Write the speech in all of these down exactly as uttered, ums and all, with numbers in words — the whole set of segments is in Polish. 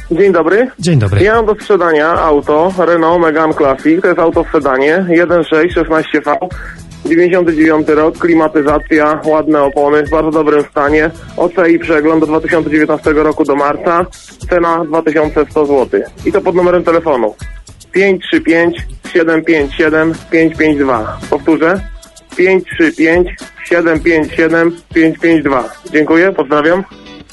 Dzień dobry. Dzień dobry. Ja mam do sprzedania auto Renault Megane Classic. To jest auto w sedanie. jeden sześć szesnaście V. dziewięćdziesiąty dziewiąty rok. Klimatyzacja, ładne opony, w bardzo dobrym stanie. O C I przegląd do dwa tysiące dziewiętnastego roku do marca. Cena dwa tysiące sto złotych. I to pod numerem telefonu pięć trzy pięć siedem pięć siedem pięć pięć dwa. Powtórzę. pięć trzy pięć siedem pięć siedem pięć pięć dwa. Dziękuję, pozdrawiam.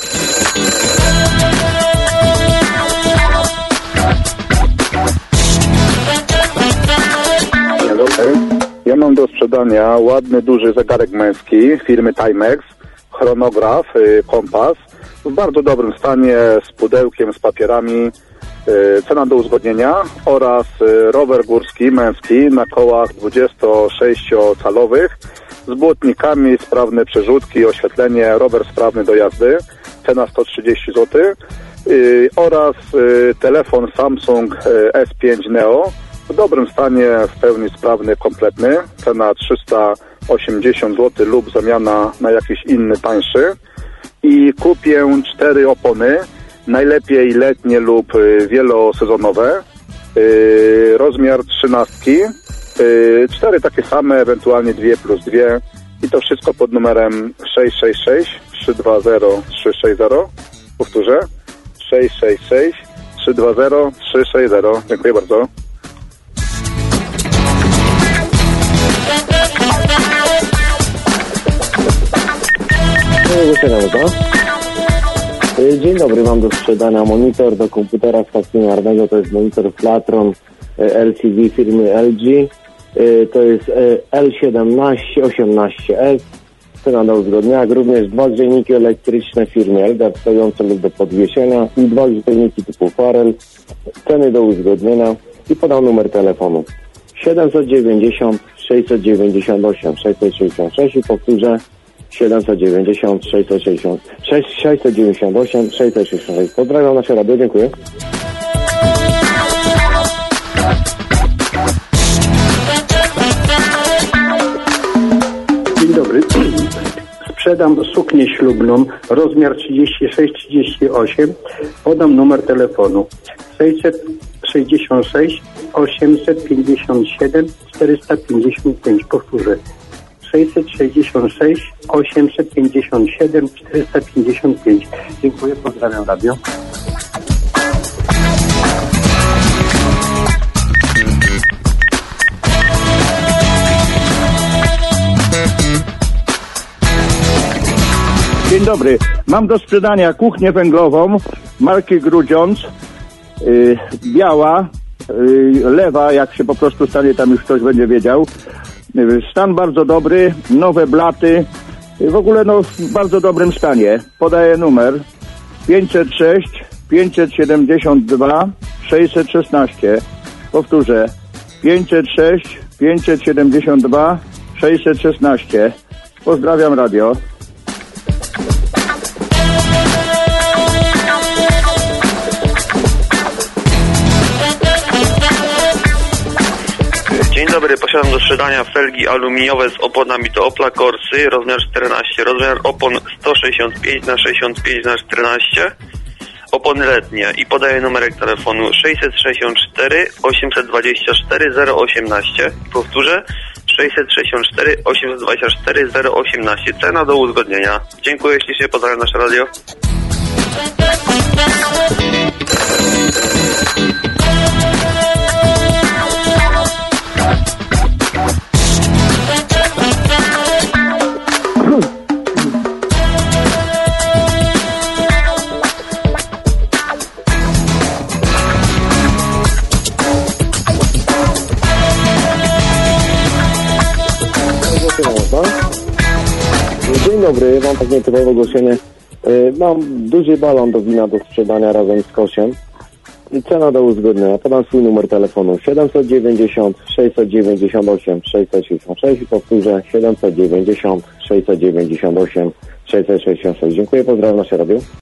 Ja mam do sprzedania ładny, duży zegarek męski firmy Timex, chronograf, kompas w bardzo dobrym stanie, z pudełkiem, z papierami, cena do uzgodnienia, oraz rower górski męski na kołach dwudziestosześciocalowych z błotnikami, sprawne przerzutki, oświetlenie, rower sprawny do jazdy, cena sto trzydzieści złotych, oraz telefon Samsung S pięć Neo w dobrym stanie, w pełni sprawny, kompletny, cena trzysta osiemdziesiąt złotych lub zamiana na jakiś inny tańszy. I kupię cztery opony, najlepiej letnie lub wielosezonowe, yy, rozmiar trzynastki, yy, cztery takie same, ewentualnie dwie plus dwie, i to wszystko pod numerem sześć sześć sześć trzy dwa zero trzy sześć zero. Powtórzę, sześć sześć sześć trzy dwa zero trzy sześć zero. Dziękuję bardzo. Dzień dobry, mam do sprzedania monitor do komputera stacjonarnego. To jest monitor Flatron L C D firmy L G. To jest L siedemnaście osiemnaście S. Cena do uzgodnienia. Jak również dwa grzejniki elektryczne firmy Eldar stojące lub do podwiesienia i dwa grzejniki typu Farel. Ceny do uzgodnienia i podam numer telefonu siedemset dziewięćdziesiąt sześćset dziewięćdziesiąt osiem sześćset sześćdziesiąt sześć i powtórzę siedemset dziewięćdziesiąt sześćset sześćdziesiąt sześć sześćset dziewięćdziesiąt osiem sześćset sześćdziesiąt sześć. Pozdrawiam nasze radio, dziękuję. Dzień dobry. Sprzedam suknię ślubną, rozmiar trzydzieści sześć trzydzieści osiem. Podam numer telefonu sześćset sześćdziesiąt sześć osiemset pięćdziesiąt siedem czterysta pięćdziesiąt pięć. Powtórzę. sześćset sześćdziesiąt sześć osiemset pięćdziesiąt siedem czterysta pięćdziesiąt pięć. Dziękuję, pozdrawiam radio. Dzień dobry. Mam do sprzedania kuchnię węglową marki Grudziądz, yy, biała, yy, lewa, jak się po prostu stanie, tam już ktoś będzie wiedział. Yy, stan bardzo dobry, nowe blaty, yy, w ogóle no w bardzo dobrym stanie. Podaję numer pięćset sześć pięćset siedemdziesiąt dwa sześćset szesnaście. Powtórzę, pięćset sześć pięćset siedemdziesiąt dwa sześćset szesnaście. Pozdrawiam radio. Dzień dobry, posiadam do sprzedania felgi aluminiowe z oponami do Opla Corsy, rozmiar czternaście, rozmiar opon sto sześćdziesiąt pięć na sześćdziesiąt pięć na czternaście, opony letnie, i podaję numerek telefonu sześćset sześćdziesiąt cztery osiemset dwadzieścia cztery zero osiemnaście. Powtórzę, sześćset sześćdziesiąt cztery osiemset dwadzieścia cztery zero osiemnaście. Cena do uzgodnienia. Dziękuję ślicznie, pozdrawiam nasze radio. Dzień dobry, mam takie typowe ogłoszenie. Mam duży balon do wina do sprzedania razem z koszem. Cena do uzgodnienia. Podam swój numer telefonu siedemset dziewięćdziesiąt sześćset dziewięćdziesiąt osiem sześćset sześćdziesiąt sześć i powtórzę siedemset dziewięćdziesiąt sześćset dziewięćdziesiąt osiem sześćset sześćdziesiąt sześć. Dziękuję, pozdrawiam nasze radio.